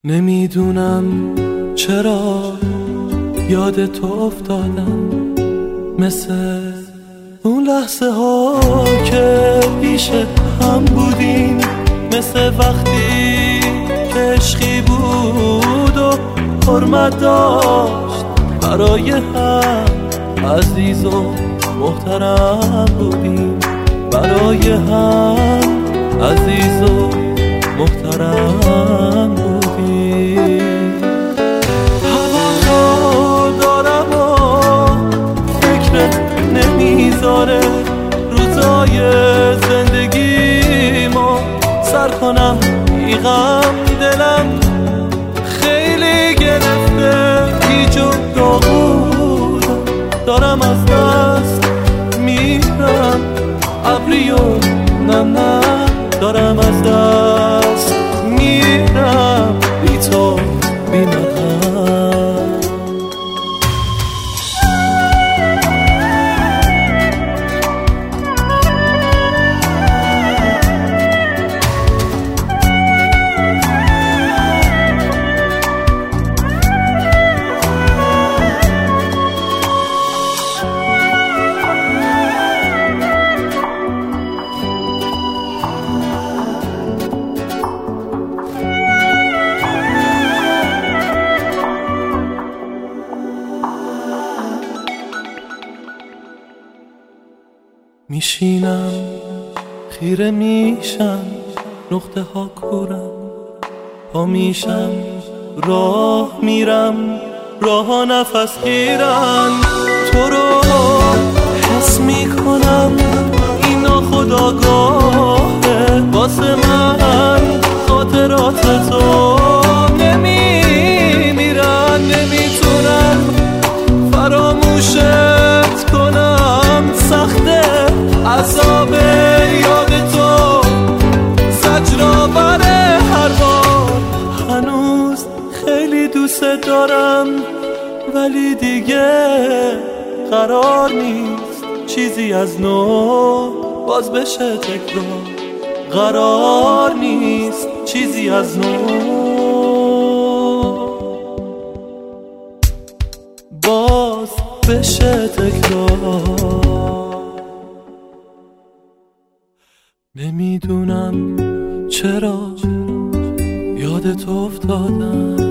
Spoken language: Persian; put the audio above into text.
نمیدونم چرا یاد تو افتادم، مثل اون لحظه ها که پیش هم بودیم، مثل وقتی که عشقی بود و حرمت داشت برای هم، عزیز و محترم بودیم برای هم، عزیز و محترم بودیم. هوا دارم و فکرت نمیذاره روزای زندگی ما سر کنم، بیغم دلم خیلی گرفته، هیچ و داغودم دارم از دست میرم، ابری و نم نم دارم از دست میرم، بی تو بی من. میشینم خیره میشم، نقطه ها کورم، پا میشم راه میرم، راه ها نفس گیرن، تو رو حس میکنم، این ناخودآگاهه واسه من، خاطرات تو نمیمیرن، نمیتونم فراموشت کنم، سخته عذاب یاد تو، زجرآور هر بار، هنوز خیلی دوست دارم ولی دیگه قرار نیست چیزی از نو باز بشه تکرار، قرار نیست چیزی از نو باز بشه تکرار. نمیدونم چرا یاد تو افتادم،